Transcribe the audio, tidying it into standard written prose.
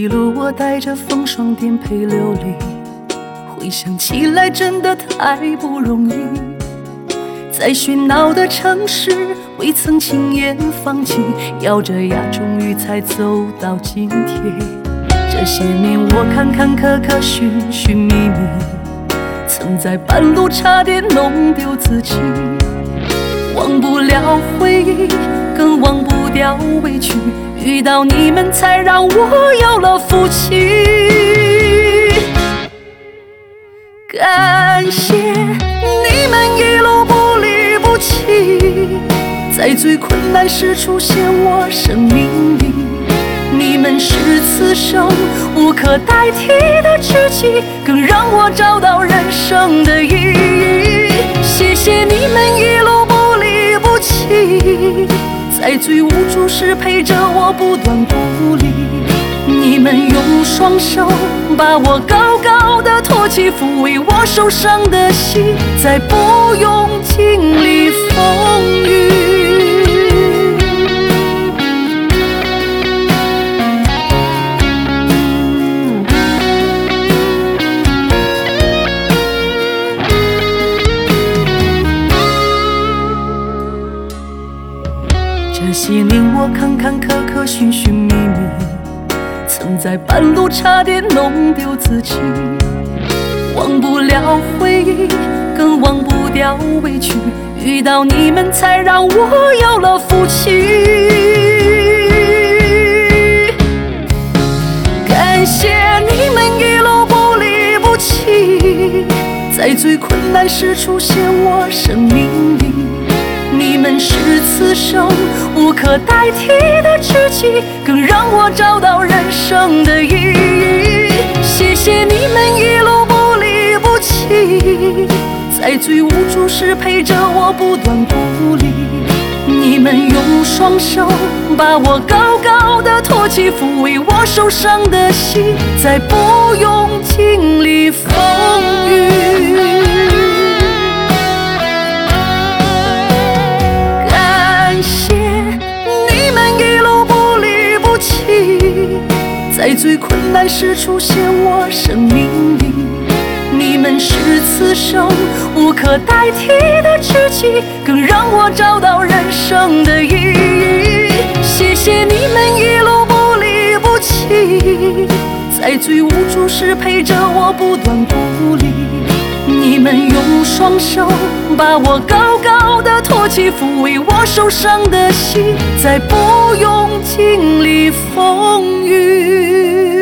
一路我带着风霜颠沛流离，回想起来真的太不容易。在喧闹的城市，未曾轻言放弃，咬着牙终于才走到今天。这些年我坎坎坷坷，寻寻觅觅，曾在半路差点弄丢自己。忘不了回忆，更忘不掉委屈，遇到你们才让我有了福气。感谢你们一路不离不弃，在最困难时出现我生命里。你们是此生无可代替的知己，更让我找到人生的意义。谢谢你们一路不离不弃，在最无助时陪着我不断鼓励。你们用双手把我高高的托起，抚慰我受伤的心，再不用经历风雨。这些年我坎坎坷坷，寻寻觅觅，曾在半路差点弄丢自己。忘不了回忆，更忘不掉委屈，遇到你们才让我有了福气。感谢你们一路不离不弃，在最困难时出现我生命里。你们是此生无可代替的知己，更让我找到人生的意义。谢谢你们一路不离不弃，在最无助时陪着我不断鼓励。你们用双手把我高高的托起，抚慰我受伤的心，再不用经历风雨。在最困难时出现我生命里。你们是此生无可代替的知己，更让我找到人生的意义。谢谢你们一路不离不弃，在最无助时陪着我不断鼓励。你们用双手把我高高的托起，抚慰我受伤的心，再不用经历风雨。